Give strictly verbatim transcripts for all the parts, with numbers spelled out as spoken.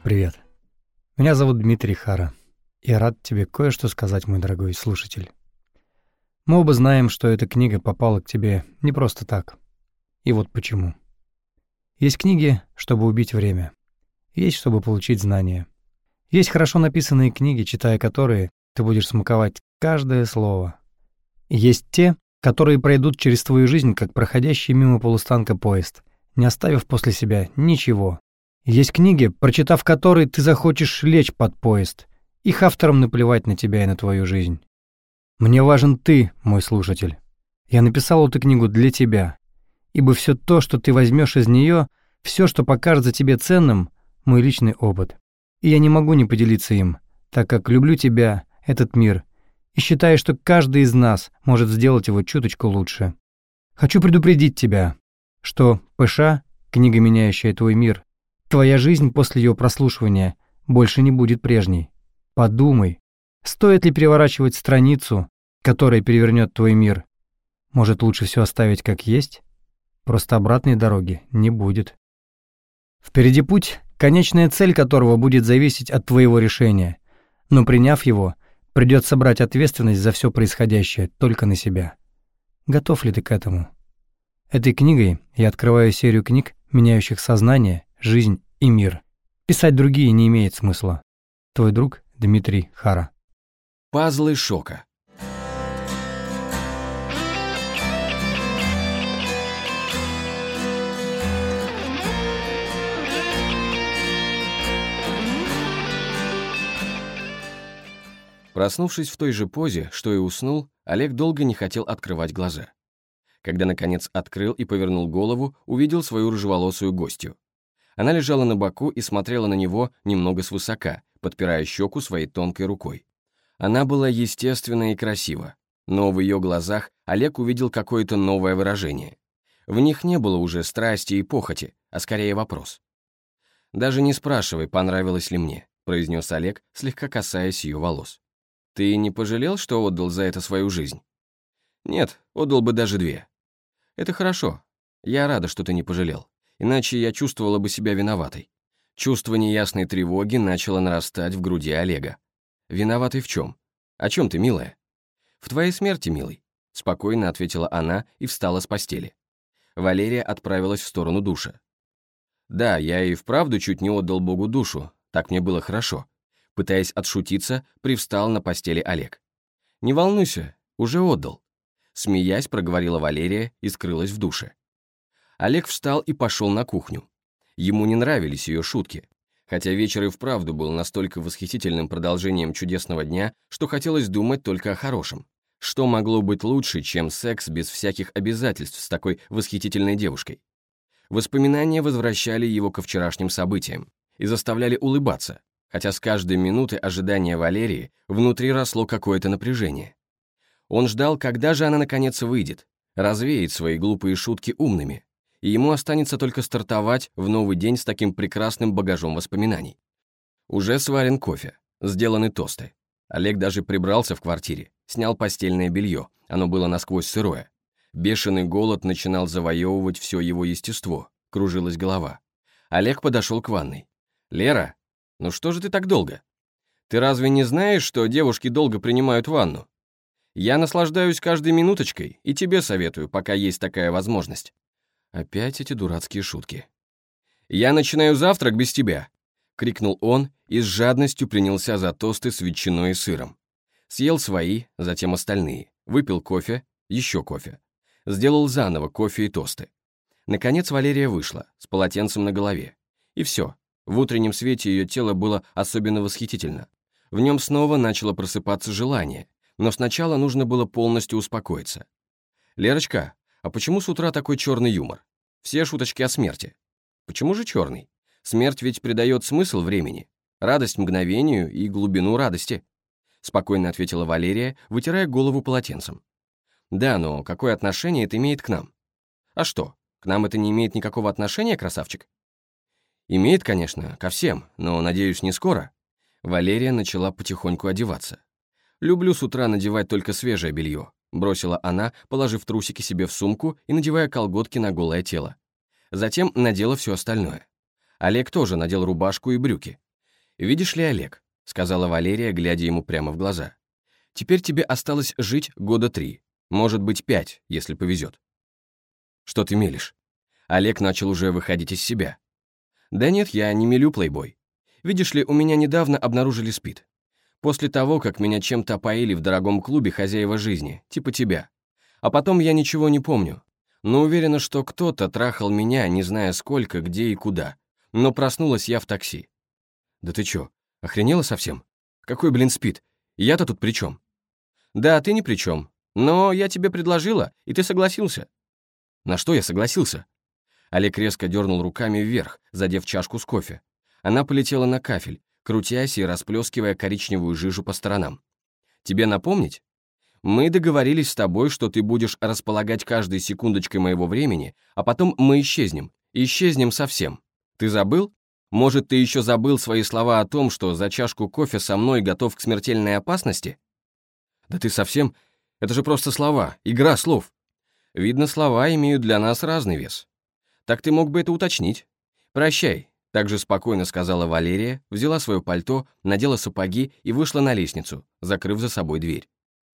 Привет. Меня зовут Дмитрий Хара. Я рад тебе кое-что сказать, мой дорогой слушатель. Мы оба знаем, что эта книга попала к тебе не просто так. И вот почему. Есть книги, чтобы убить время. Есть, чтобы получить знания. Есть хорошо написанные книги, читая которые, ты будешь смаковать каждое слово. И есть те, которые пройдут через твою жизнь, как проходящий мимо полустанка поезд, не оставив после себя ничего. Есть книги, прочитав которые, ты захочешь лечь под поезд. Их авторам наплевать на тебя и на твою жизнь. Мне важен ты, мой слушатель. Я написал эту книгу для тебя, ибо все то, что ты возьмешь из нее, все, что покажется тебе ценным, мой личный опыт. И я не могу не поделиться им, так как люблю тебя, этот мир, и считаю, что каждый из нас может сделать его чуточку лучше. Хочу предупредить тебя, что ПШ, книга, меняющая твой мир, твоя жизнь после ее прослушивания больше не будет прежней. Подумай, стоит ли переворачивать страницу, которая перевернет твой мир? Может, лучше все оставить как есть? Просто обратной дороги не будет. Впереди путь, конечная цель которого будет зависеть от твоего решения, но приняв его, придется брать ответственность за все происходящее только на себя. Готов ли ты к этому? Этой книгой я открываю серию книг, меняющих сознание, жизнь и мир. Писать другие не имеет смысла. Твой друг Дмитрий Хара. Пазлы шока. Проснувшись в той же позе, что и уснул, Олег долго не хотел открывать глаза. Когда, наконец, открыл и повернул голову, увидел свою рыжеволосую гостью. Она лежала на боку и смотрела на него немного свысока, подпирая щеку своей тонкой рукой. Она была естественна и красива, но в ее глазах Олег увидел какое-то новое выражение. В них не было уже страсти и похоти, а скорее вопрос. «Даже не спрашивай, понравилось ли мне», — произнес Олег, слегка касаясь ее волос. «Ты не пожалел, что отдал за это свою жизнь?» «Нет, отдал бы даже две». «Это хорошо. Я рада, что ты не пожалел. Иначе я чувствовала бы себя виноватой». Чувство неясной тревоги начало нарастать в груди Олега. «Виноватый в чем? О чем ты, милая?» «В твоей смерти, милый», — спокойно ответила она и встала с постели. Валерия отправилась в сторону душа. «Да, я и вправду чуть не отдал Богу душу, так мне было хорошо». Пытаясь отшутиться, привстал на постели Олег. «Не волнуйся, уже отдал». Смеясь, проговорила Валерия и скрылась в душе. Олег встал и пошел на кухню. Ему не нравились ее шутки, хотя вечер и вправду был настолько восхитительным продолжением чудесного дня, что хотелось думать только о хорошем. Что могло быть лучше, чем секс без всяких обязательств с такой восхитительной девушкой? Воспоминания возвращали его ко вчерашним событиям и заставляли улыбаться, хотя с каждой минуты ожидания Валерии внутри росло какое-то напряжение. Он ждал, когда же она наконец выйдет, развеет свои глупые шутки умными, и ему останется только стартовать в новый день с таким прекрасным багажом воспоминаний. Уже сварен кофе, сделаны тосты. Олег даже прибрался в квартире, снял постельное белье, оно было насквозь сырое. Бешеный голод начинал завоевывать все его естество, кружилась голова. Олег подошел к ванной. «Лера, ну что же ты так долго? Ты разве не знаешь, что девушки долго принимают ванну? Я наслаждаюсь каждой минуточкой и тебе советую, пока есть такая возможность». Опять эти дурацкие шутки. «Я начинаю завтрак без тебя», — крикнул он и с жадностью принялся за тосты с ветчиной и сыром. Съел свои, затем остальные, выпил кофе, еще кофе. Сделал заново кофе и тосты. Наконец Валерия вышла, с полотенцем на голове. И все. В утреннем свете ее тело было особенно восхитительно. В нем снова начало просыпаться желание, но сначала нужно было полностью успокоиться. «Лерочка, а почему с утра такой черный юмор? Все шуточки о смерти». «Почему же черный? Смерть ведь придает смысл времени, радость мгновению и глубину радости», спокойно ответила Валерия, вытирая голову полотенцем. «Да, но какое отношение это имеет к нам?» «А что, к нам это не имеет никакого отношения, красавчик?» «Имеет, конечно, ко всем, но, надеюсь, не скоро». Валерия начала потихоньку одеваться. «Люблю с утра надевать только свежее белье», бросила она, положив трусики себе в сумку и надевая колготки на голое тело. Затем надела все остальное. Олег тоже надел рубашку и брюки. «Видишь ли, Олег», — сказала Валерия, глядя ему прямо в глаза, «теперь тебе осталось жить года три, может быть, пять, если повезет». «Что ты мелешь?» Олег начал уже выходить из себя. «Да нет, я не мелю, плейбой. Видишь ли, у меня недавно обнаружили СПИД. После того, как меня чем-то опоили в дорогом клубе хозяева жизни, типа тебя. А потом я ничего не помню. Но уверена, что кто-то трахал меня, не зная сколько, где и куда. Но проснулась я в такси». «Да ты чё, охренела совсем? Какой, блин, СПИД? Я-то тут при чем?» «Да, ты ни при чем. Но я тебе предложила, и ты согласился». «На что я согласился?» Олег резко дернул руками вверх, задев чашку с кофе. Она полетела на кафель, крутясь и расплескивая коричневую жижу по сторонам. «Тебе напомнить? Мы договорились с тобой, что ты будешь располагать каждой секундочкой моего времени, а потом мы исчезнем. Исчезнем совсем. Ты забыл? Может, ты еще забыл свои слова о том, что за чашку кофе со мной готов к смертельной опасности?» «Да ты совсем... Это же просто слова, игра слов». «Видно, слова имеют для нас разный вес. Так ты мог бы это уточнить. Прощай», — также спокойно сказала Валерия, взяла свое пальто, надела сапоги и вышла на лестницу, закрыв за собой дверь.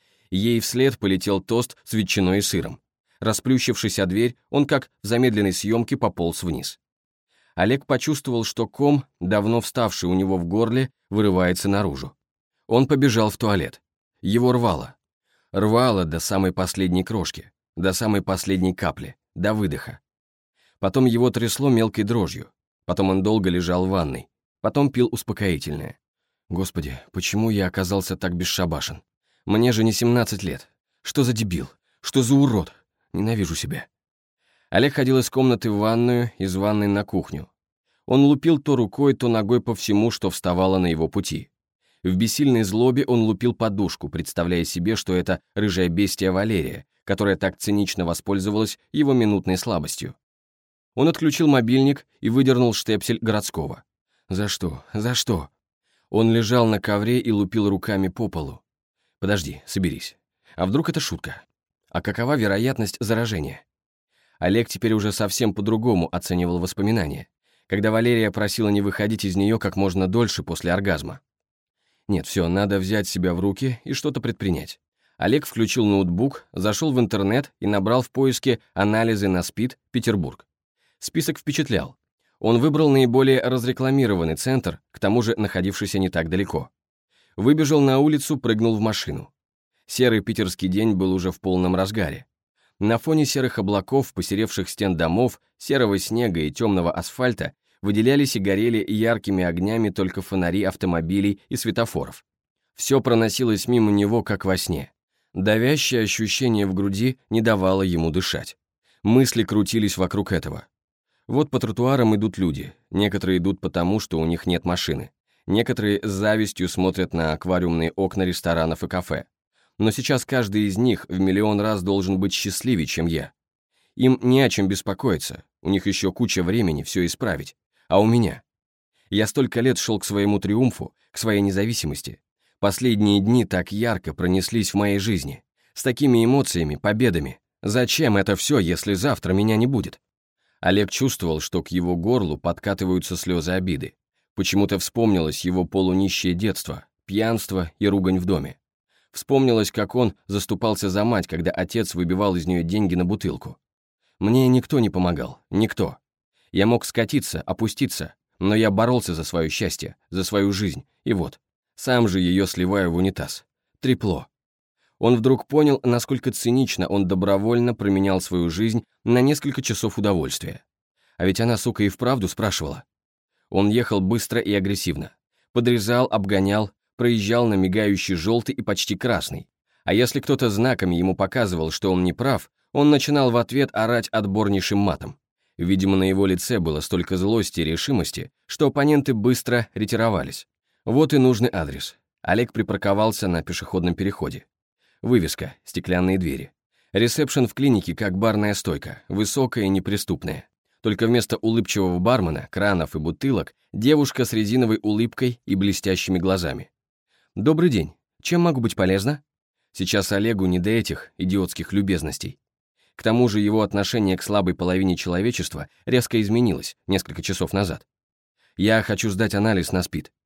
Ей вслед полетел тост с ветчиной и сыром. Расплющившись о дверь, он как в замедленной съемке пополз вниз. Олег почувствовал, что ком, давно вставший у него в горле, вырывается наружу. Он побежал в туалет. Его рвало. Рвало до самой последней крошки, до самой последней капли, до выдоха. Потом его трясло мелкой дрожью. Потом он долго лежал в ванной. Потом пил успокоительное. Господи, почему я оказался так бесшабашен? Мне же не семнадцать лет. Что за дебил? Что за урод? Ненавижу себя. Олег ходил из комнаты в ванную, из ванной на кухню. Он лупил то рукой, то ногой по всему, что вставало на его пути. В бессильной злобе он лупил подушку, представляя себе, что это рыжая бестия Валерия, которая так цинично воспользовалась его минутной слабостью. Он отключил мобильник и выдернул штепсель городского. За что? За что? Он лежал на ковре и лупил руками по полу. Подожди, соберись. А вдруг это шутка? А какова вероятность заражения? Олег теперь уже совсем по-другому оценивал воспоминания, когда Валерия просила не выходить из нее как можно дольше после оргазма. Нет, все, надо взять себя в руки и что-то предпринять. Олег включил ноутбук, зашел в интернет и набрал в поиске «Анализы на СПИД, Петербург». Список впечатлял. Он выбрал наиболее разрекламированный центр, к тому же находившийся не так далеко. Выбежал на улицу, прыгнул в машину. Серый питерский день был уже в полном разгаре. На фоне серых облаков, посеревших стен домов, серого снега и темного асфальта выделялись и горели яркими огнями только фонари автомобилей и светофоров. Все проносилось мимо него, как во сне. Давящее ощущение в груди не давало ему дышать. Мысли крутились вокруг этого. Вот по тротуарам идут люди, некоторые идут потому, что у них нет машины. Некоторые с завистью смотрят на аквариумные окна ресторанов и кафе. Но сейчас каждый из них в миллион раз должен быть счастливее, чем я. Им не о чем беспокоиться, у них еще куча времени все исправить. А у меня? Я столько лет шел к своему триумфу, к своей независимости. Последние дни так ярко пронеслись в моей жизни. С такими эмоциями, победами. Зачем это все, если завтра меня не будет? Олег чувствовал, что к его горлу подкатываются слезы обиды. Почему-то вспомнилось его полунищее детство, пьянство и ругань в доме. Вспомнилось, как он заступался за мать, когда отец выбивал из нее деньги на бутылку. Мне никто не помогал, никто. Я мог скатиться, опуститься, но я боролся за свое счастье, за свою жизнь, и вот, сам же ее сливаю в унитаз. Трепло. Он вдруг понял, насколько цинично он добровольно променял свою жизнь на несколько часов удовольствия. А ведь она, сука, и вправду спрашивала. Он ехал быстро и агрессивно. Подрезал, обгонял, проезжал на мигающий желтый и почти красный. А если кто-то знаками ему показывал, что он не прав, он начинал в ответ орать отборнейшим матом. Видимо, на его лице было столько злости и решимости, что оппоненты быстро ретировались. Вот и нужный адрес. Олег припарковался на пешеходном переходе. Вывеска, стеклянные двери. Ресепшн в клинике как барная стойка, высокая и неприступная. Только вместо улыбчивого бармена, кранов и бутылок, девушка с резиновой улыбкой и блестящими глазами. «Добрый день. Чем могу быть полезна?» Сейчас Олегу не до этих идиотских любезностей. К тому же его отношение к слабой половине человечества резко изменилось несколько часов назад. «Я хочу сдать анализ на СПИД».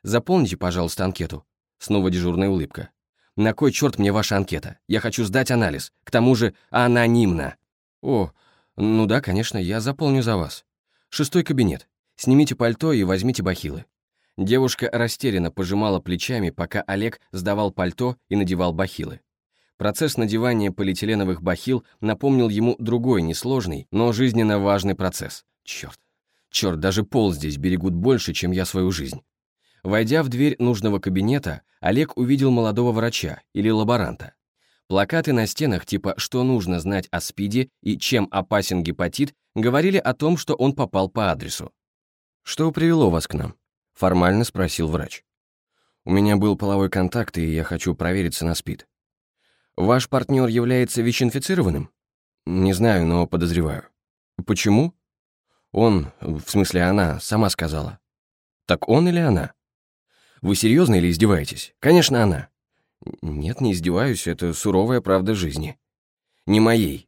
Заполните, пожалуйста, анкету». Снова дежурная улыбка. «На кой черт мне ваша анкета? Я хочу сдать анализ. К тому же анонимно». «О, ну да, конечно, я заполню за вас. Шестой кабинет. Снимите пальто и возьмите бахилы». Девушка растерянно пожимала плечами, пока Олег сдавал пальто и надевал бахилы. Процесс надевания полиэтиленовых бахил напомнил ему другой несложный, но жизненно важный процесс. Черт. Черт, даже пол здесь берегут больше, чем я свою жизнь. Войдя в дверь нужного кабинета, Олег увидел молодого врача или лаборанта. Плакаты на стенах типа «Что нужно знать о СПИДе» и «Чем опасен гепатит» говорили о том, что он попал по адресу. «Что привело вас к нам?» — формально спросил врач. «У меня был половой контакт, и я хочу провериться на СПИД». «Ваш партнер является ВИЧ-инфицированным?» «Не знаю, но подозреваю». «Почему?» «Он, в смысле она, сама сказала». «Так он или она?» «Вы серьезно или издеваетесь?» «Конечно, она». «Нет, не издеваюсь, это суровая правда жизни». «Не моей».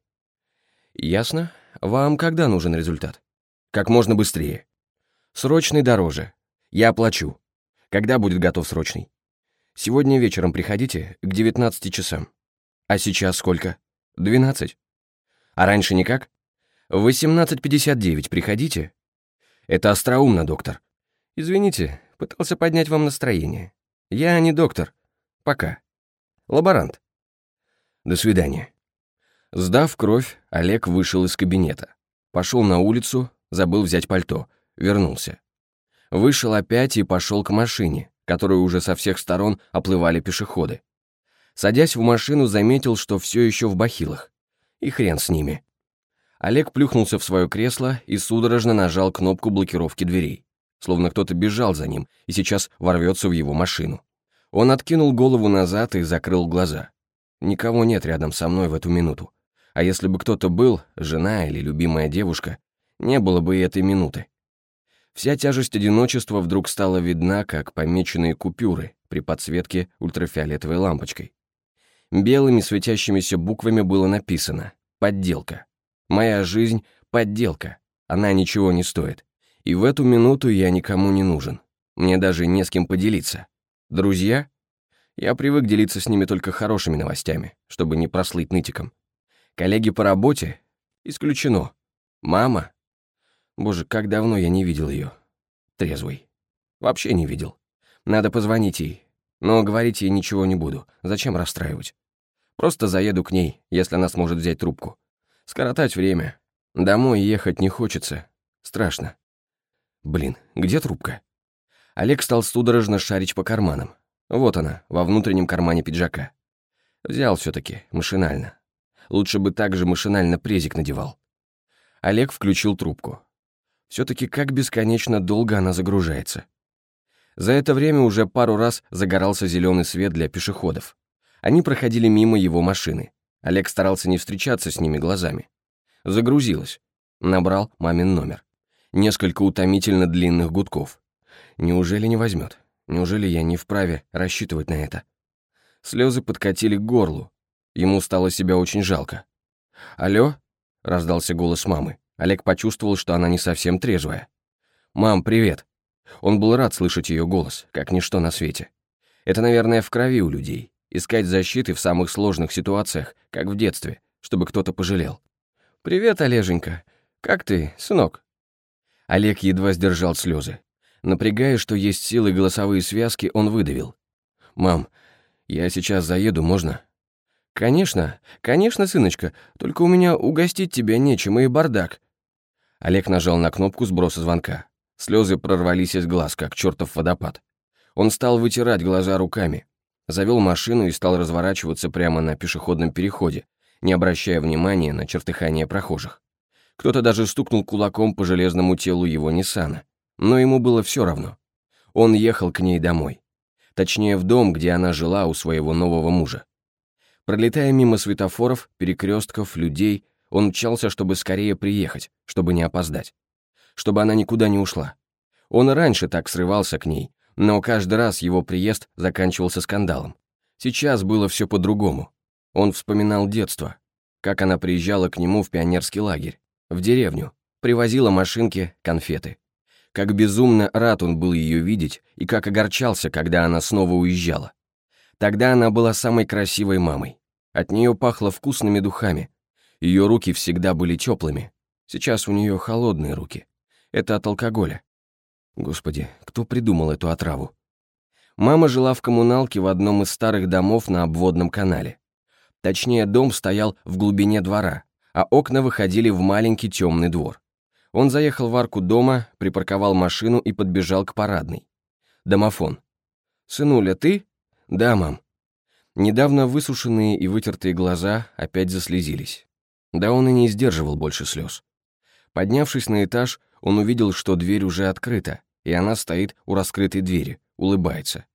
«Ясно. Вам когда нужен результат?» «Как можно быстрее». «Срочный дороже. Я оплачу. Когда будет готов срочный?» «Сегодня вечером приходите к девятнадцати часам». «А сейчас сколько?» «двенадцать». «А раньше никак?» «В восемнадцать пятьдесят девять приходите». «Это остроумно, доктор». «Извините, пытался поднять вам настроение. Я не доктор. Пока. Лаборант». «До свидания». Сдав кровь, Олег вышел из кабинета. Пошел на улицу, забыл взять пальто. Вернулся. Вышел опять и пошел к машине, которую уже со всех сторон оплывали пешеходы. Садясь в машину, заметил, что все еще в бахилах. И хрен с ними. Олег плюхнулся в свое кресло и судорожно нажал кнопку блокировки дверей, словно кто-то бежал за ним и сейчас ворвется в его машину. Он откинул голову назад и закрыл глаза. Никого нет рядом со мной в эту минуту. А если бы кто-то был, жена или любимая девушка, не было бы и этой минуты. Вся тяжесть одиночества вдруг стала видна, как помеченные купюры при подсветке ультрафиолетовой лампочкой. Белыми светящимися буквами было написано «Подделка». Моя жизнь — подделка. Она ничего не стоит. И в эту минуту я никому не нужен. Мне даже не с кем поделиться. Друзья? Я привык делиться с ними только хорошими новостями, чтобы не прослыть нытиком. Коллеги по работе? Исключено. Мама? Боже, как давно я не видел ее. Трезвый. Вообще не видел. Надо позвонить ей. Но говорить ей ничего не буду. Зачем расстраивать? Просто заеду к ней, если она сможет взять трубку. Скоротать время. Домой ехать не хочется. Страшно. Блин, где трубка? Олег стал судорожно шарить по карманам. Вот она, во внутреннем кармане пиджака. Взял все-таки, машинально. Лучше бы так же машинально презик надевал. Олег включил трубку. Все-таки как бесконечно долго она загружается. За это время уже пару раз загорался зеленый свет для пешеходов. Они проходили мимо его машины. Олег старался не встречаться с ними глазами. Загрузилась. Набрал мамин номер. Несколько утомительно длинных гудков. Неужели не возьмет? Неужели я не вправе рассчитывать на это? Слезы подкатили к горлу. Ему стало себя очень жалко. «Алло?» — раздался голос мамы. Олег почувствовал, что она не совсем трезвая. «Мам, привет!» Он был рад слышать ее голос, как ничто на свете. Это, наверное, в крови у людей. Искать защиты в самых сложных ситуациях, как в детстве, чтобы кто-то пожалел. «Привет, Олеженька. Как ты, сынок?» Олег едва сдержал слезы. Напрягая, что есть силы голосовые связки, он выдавил. «Мам, я сейчас заеду, можно?» «Конечно, конечно, сыночка, только у меня угостить тебя нечем и бардак». Олег нажал на кнопку сброса звонка. Слезы прорвались из глаз, как чертов водопад. Он стал вытирать глаза руками. Завел машину и стал разворачиваться прямо на пешеходном переходе, не обращая внимания на чертыхание прохожих. Кто-то даже стукнул кулаком по железному телу его Ниссана. Но ему было все равно. Он ехал к ней домой. Точнее, в дом, где она жила у своего нового мужа. Пролетая мимо светофоров, перекрестков, людей, он мчался, чтобы скорее приехать, чтобы не опоздать. Чтобы она никуда не ушла. Он и раньше так срывался к ней, но каждый раз его приезд заканчивался скандалом. Сейчас было все по-другому. Он вспоминал детство, как она приезжала к нему в пионерский лагерь, в деревню, привозила машинки, конфеты. Как безумно рад он был ее видеть и как огорчался, когда она снова уезжала. Тогда она была самой красивой мамой. От нее пахло вкусными духами. Ее руки всегда были теплыми. Сейчас у нее холодные руки. Это от алкоголя. Господи, кто придумал эту отраву? Мама жила в коммуналке в одном из старых домов на обводном канале. Точнее, дом стоял в глубине двора, а окна выходили в маленький темный двор. Он заехал в арку дома, припарковал машину и подбежал к парадной. Домофон. «Сынуля, ты?» «Да, мам». Недавно высушенные и вытертые глаза опять заслезились. Да он и не сдерживал больше слез. Поднявшись на этаж, он увидел, что дверь уже открыта, и она стоит у раскрытой двери, улыбается.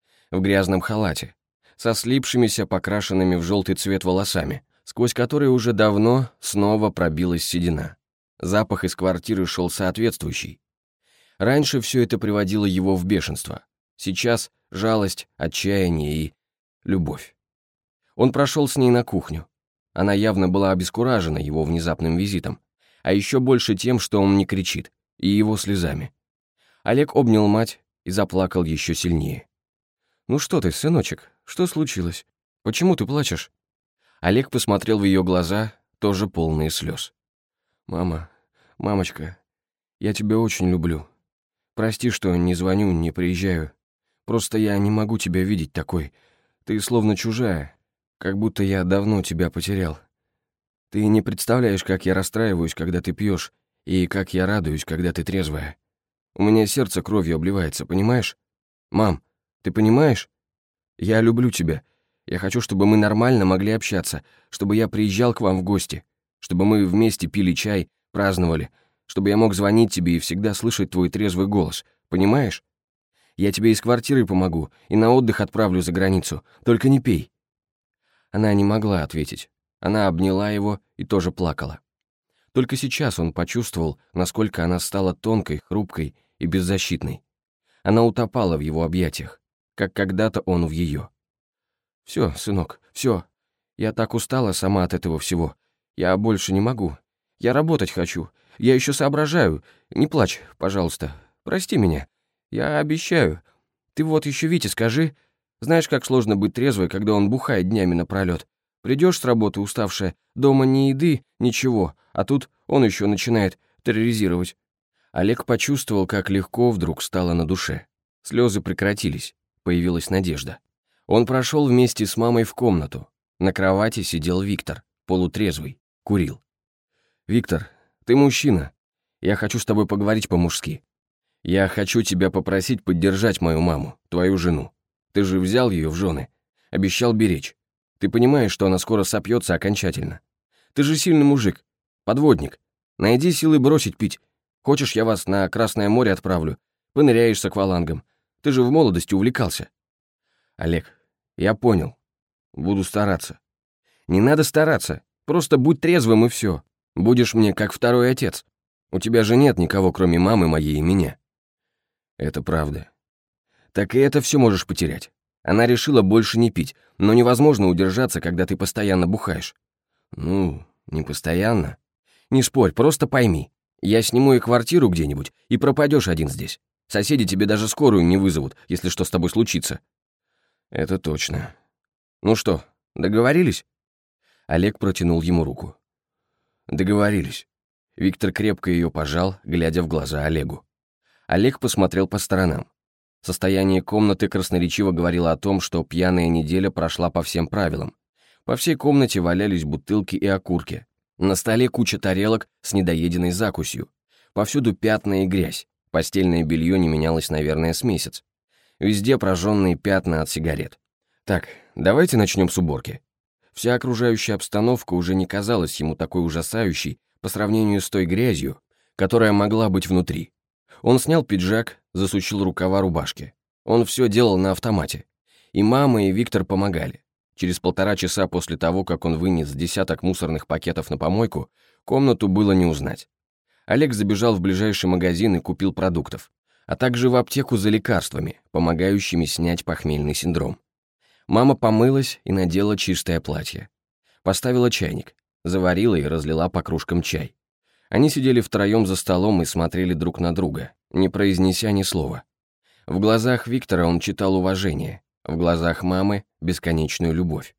В грязном халате, со слипшимися, покрашенными в желтый цвет волосами, сквозь которые уже давно снова пробилась седина. Запах из квартиры шел соответствующий. Раньше все это приводило его в бешенство. Сейчас жалость, отчаяние и любовь. Он прошел с ней на кухню. Она явно была обескуражена его внезапным визитом, а еще больше тем, что он не кричит, и его слезами. Олег обнял мать и заплакал еще сильнее. «Ну что ты, сыночек, что случилось? Почему ты плачешь?» Олег посмотрел в ее глаза, тоже полные слез. «Мама, мамочка, я тебя очень люблю. Прости, что не звоню, не приезжаю. Просто я не могу тебя видеть такой. Ты словно чужая, как будто я давно тебя потерял. Ты не представляешь, как я расстраиваюсь, когда ты пьешь, и как я радуюсь, когда ты трезвая. У меня сердце кровью обливается, понимаешь? Мам, ты понимаешь? Я люблю тебя. Я хочу, чтобы мы нормально могли общаться, чтобы я приезжал к вам в гости, чтобы мы вместе пили чай, праздновали, чтобы я мог звонить тебе и всегда слышать твой трезвый голос, понимаешь? Я тебе из квартиры помогу и на отдых отправлю за границу, только не пей». Она не могла ответить. Она обняла его и тоже плакала. Только сейчас он почувствовал, насколько она стала тонкой, хрупкой и беззащитной. Она утопала в его объятиях, как когда-то он в ее. «Все, сынок, все. Я так устала сама от этого всего. Я больше не могу. Я работать хочу. Я еще соображаю. Не плачь, пожалуйста. Прости меня. Я обещаю. Ты вот еще Вите скажи. Знаешь, как сложно быть трезвой, когда он бухает днями напролет. Придешь с работы уставшая, дома ни еды, ничего, а тут он еще начинает терроризировать». Олег почувствовал, как легко вдруг стало на душе. Слезы прекратились, появилась надежда. Он прошел вместе с мамой в комнату. На кровати сидел Виктор, полутрезвый, курил. «Виктор, ты мужчина. Я хочу с тобой поговорить по-мужски. Я хочу тебя попросить поддержать мою маму, твою жену. Ты же взял ее в жены, обещал беречь. Ты понимаешь, что она скоро сопьется окончательно. Ты же сильный мужик, подводник. Найди силы бросить пить. Хочешь, я вас на Красное море отправлю? Поныряешь с аквалангом. Ты же в молодости увлекался». «Олег, я понял. Буду стараться». «Не надо стараться. Просто будь трезвым и все. Будешь мне как второй отец. У тебя же нет никого, кроме мамы моей и меня». «Это правда». «Так и это все можешь потерять. Она решила больше не пить, но невозможно удержаться, когда ты постоянно бухаешь». «Ну, не постоянно. Не спорь, просто пойми. Я сниму и квартиру где-нибудь, и пропадешь один здесь. Соседи тебе даже скорую не вызовут, если что с тобой случится». «Это точно. Ну что, договорились?» Олег протянул ему руку. «Договорились». Виктор крепко ее пожал, глядя в глаза Олегу. Олег посмотрел по сторонам. Состояние комнаты красноречиво говорило о том, что пьяная неделя прошла по всем правилам. По всей комнате валялись бутылки и окурки. На столе куча тарелок с недоеденной закусью. Повсюду пятна и грязь. Постельное белье не менялось, наверное, с месяц. Везде прожженные пятна от сигарет. Так, давайте начнем с уборки. Вся окружающая обстановка уже не казалась ему такой ужасающей по сравнению с той грязью, которая могла быть внутри. Он снял пиджак, засучил рукава рубашки. Он все делал на автомате. И мама, и Виктор помогали. Через полтора часа после того, как он вынес десяток мусорных пакетов на помойку, комнату было не узнать. Олег забежал в ближайший магазин и купил продуктов, а также в аптеку за лекарствами, помогающими снять похмельный синдром. Мама помылась и надела чистое платье. Поставила чайник, заварила и разлила по кружкам чай. Они сидели втроем за столом и смотрели друг на друга, не произнеся ни слова. В глазах Виктора он читал уважение, в глазах мамы — бесконечную любовь.